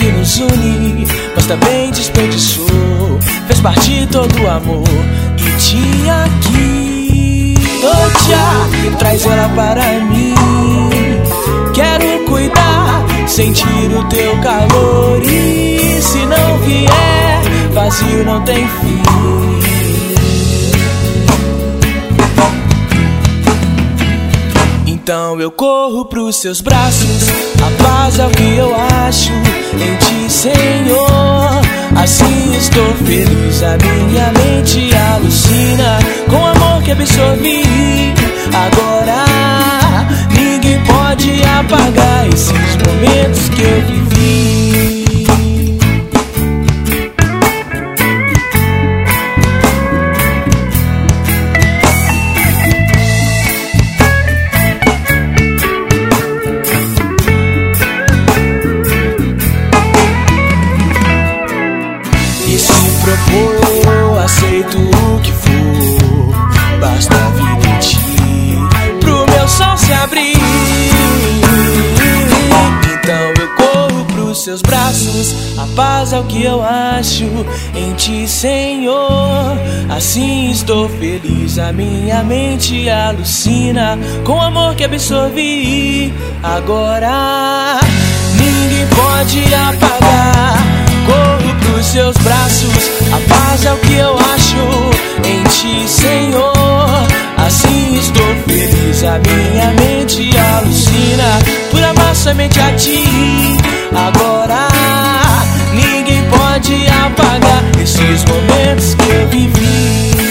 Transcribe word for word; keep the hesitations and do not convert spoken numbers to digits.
que nos une, mas também desperdiçou. Fez partir todo o amor que tinha aqui. Totia, traz ela para mim. Quero cuidar, sentir o teu calor. E se não vier, vazio não tem fim. Então eu corro pros seus braços, a paz é o que eu acho em ti, Senhor. Assim estou feliz, a minha mente alucina com o amor que absorvi. Agora ninguém pode apagar esses momentos que eu vivi. Propor, aceito o que for, basta a vida em ti, pro meu sol se abrir. Então eu corro pros seus braços, a paz é o que eu acho em ti, Senhor. Assim estou feliz, a minha mente alucina com o amor que absorvi. Agora ninguém pode apagar. Corro pros seus braços, a paz é o que eu acho em ti, Senhor. Assim estou feliz, a minha mente alucina por amar somente a ti. Agora ninguém pode apagar esses momentos que eu vivi.